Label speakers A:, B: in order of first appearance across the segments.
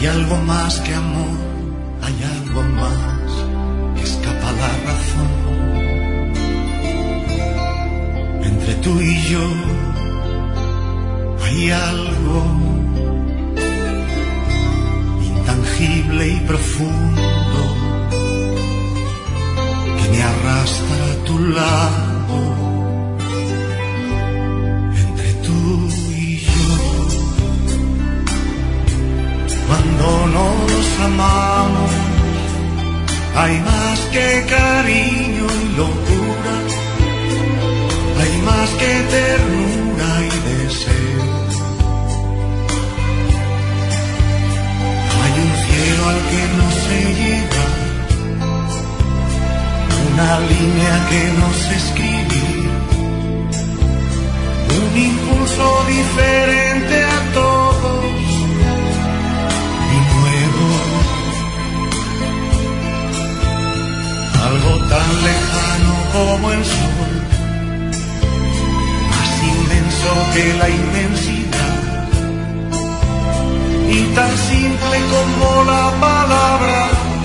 A: Hay algo más que amor, hay algo más que escapa a la razón. Entre tú y yo hay algo intangible y profundo que me arrastra a tu lado. Entre tú y yo, cuando nos amamos, hay más que cariño y locura, hay más que ternura y deseo. Hay un cielo al que no se llega, una línea que no sé escribir, un impulso diferente a todos y nuevo, algo tan lejano como el sol, más inmenso que la inmensidad, y tan simple como la palabra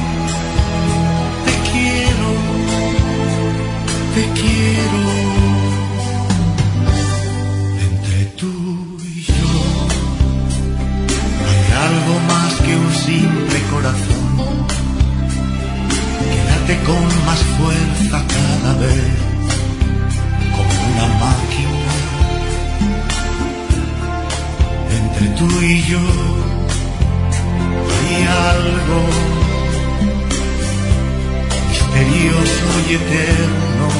A: te quiero, te quiero. Entre tú y yo hay algo más que un simple corazón que late con más fuerza cada vez, como una máquina. Entre tú y yo hay algo misterioso y eterno,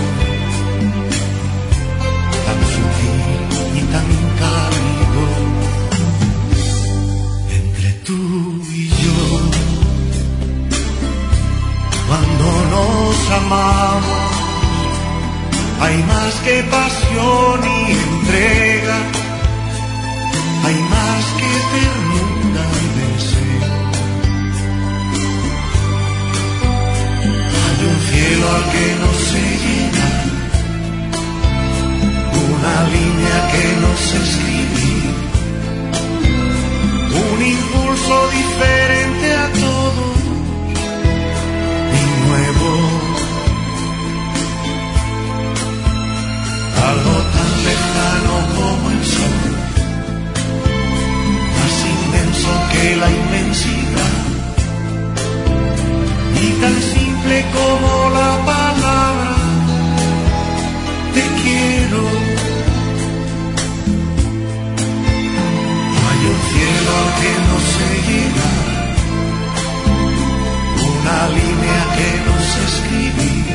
A: tan sutil y tan cálido. Entre tú y yo, cuando nos amamos, hay más que pasión y entrega, hay más que ternura y deseo. Hay un cielo al que no se llega, una línea que no sé escribir, un impulso diferente a todos y nuevo, algo tan lejano como el sol, más inmenso que la inmensidad, y tan simple como la palabra te quiero. Hay un cielo al que no sé llegar, una línea que no sé escribir,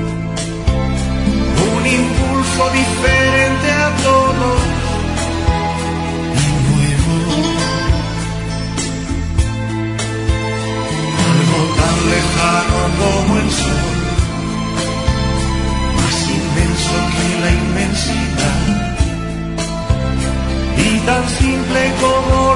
A: un impulso diferente a todos y nuevo, algo tan lejano como el sol, más inmenso que la inmensidad, y tan simple como